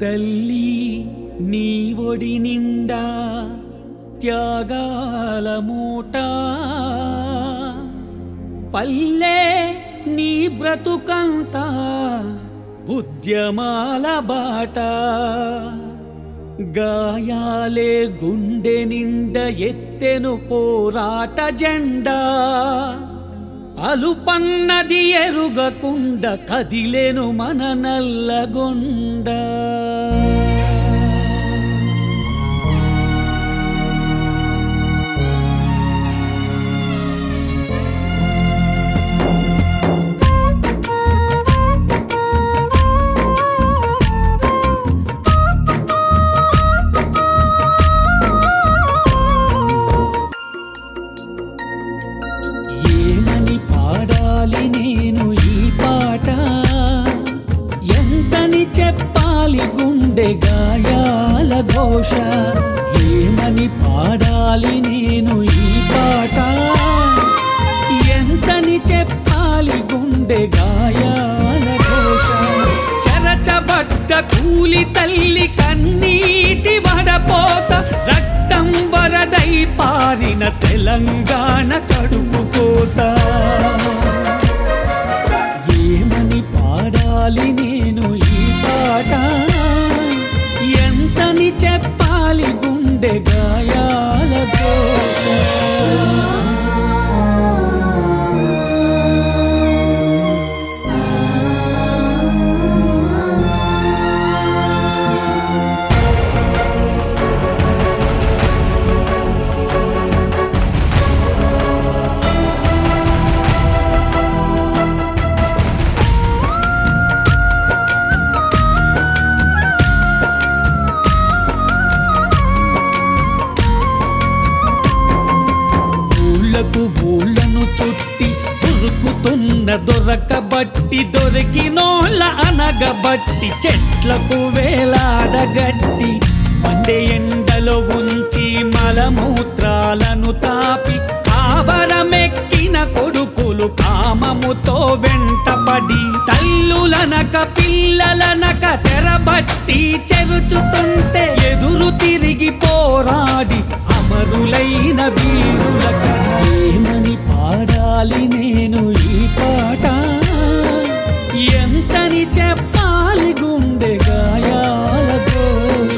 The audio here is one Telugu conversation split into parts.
తల్లి నీ ఒడి నిండా త్యాగాల మూట, పల్లె నీ బ్రతుకంతా ఉద్యమాల బాట, గాయాలే గుండె నిండ ఎత్తెను పోరాట జెండా, అలుపన్నది ఎరుగకుండ కదిలెను మన నల్లగొండ. ఏమని పాడాలి నేను ఈ పాట, ఎంతని చెప్పాలి గుండె గాయాల ఘోష. ఏమని పాడాలి నేను ఈ పాట, ఎంతని చెప్పాలి గుండె గాయాల ఘోష. చెరచబడ్డ కూలి తల్లి కన్నీటి వడపోత, రక్తం వరదై పారిన తెలంగాణ కడుపు కోత. ఏమని పాడాలి నేను ఈ పాట, ఎంతని చెప్పాలి గుండె గాయాల ఘోష. ఊళ్ళను చుట్టి ఉరుకుతున్న దొరకబట్టి, దొరికినోళ్ళ అనగబట్టి, చెట్లకు వేలాడగట్టి, మండే ఎండలో ఉంచి మలమూత్రాలను తాపి, కావరమెక్కిన కొడుకులు కామముతో వెంటపడి, తల్లులనక పిల్లలనక తెరబట్టి చెరుచుతుంటే, ఎదురు తిరిగి పోరాడి అమరులైన వీరులక. ఏమని పాడాలి నేను ఈ పాట, ఎంతని చెప్పాలి గుండె గాయాల ఘోష.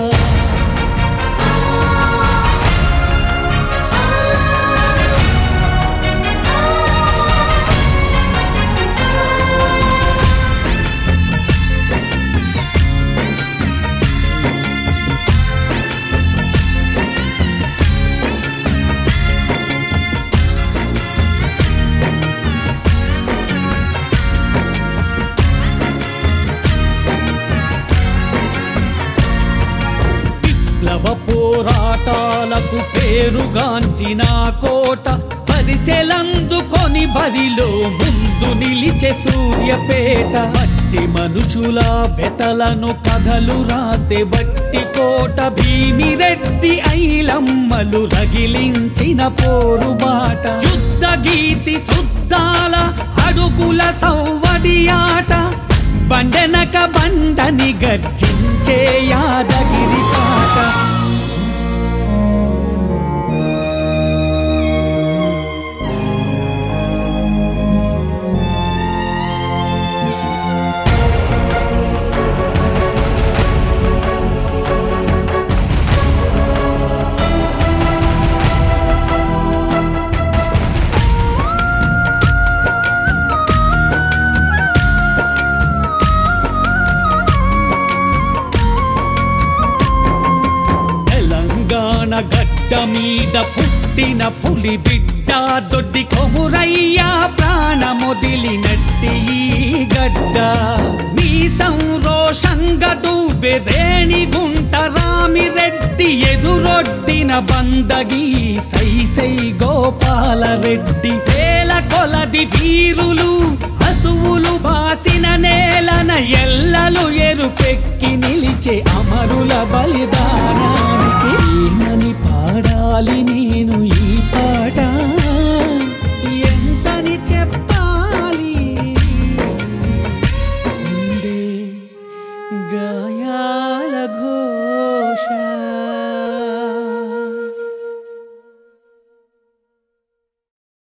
పోరాటాలకు పేరుగాంచిన కోట, పరిసెలందుకొని బరిలో ముందు నిలిచే సూర్యపేట. బట్టి మనుషుల వెతలను కథలు రాసే బట్టి కోట, భీమిరెడ్డి ఐలమ్మలు రగిలించిన పోరుబాట. యుద్ధ గీతి శుద్ధాల అడుగుల సవ్వడి ఆట, బండెనక బండని గర్జించే యాదగిరి పాట. గడ్డ మీద పుట్టిన పులి బిడ్డ, దొడ్డి కొమురయ్య ప్రాణమొదిలినట్టి ఈ గడ్డ. మీసం రోషంగా దువ్వె రేణిగుంట రామిరెడ్డి, ఎదురొడ్డిన బందగి సైసై గోపాలరెడ్డి. వేల కొలది వీరులు హసువులు బాసిన నేలన, ఎల్లలు ఎరుపెక్కి నిలిచే అమరుల బలిదానానికి. ఏమని పాడాలి నేను ఈ పాట, ఎంతని చెప్పాలి గుండె గాయ మేఘాల ఘోష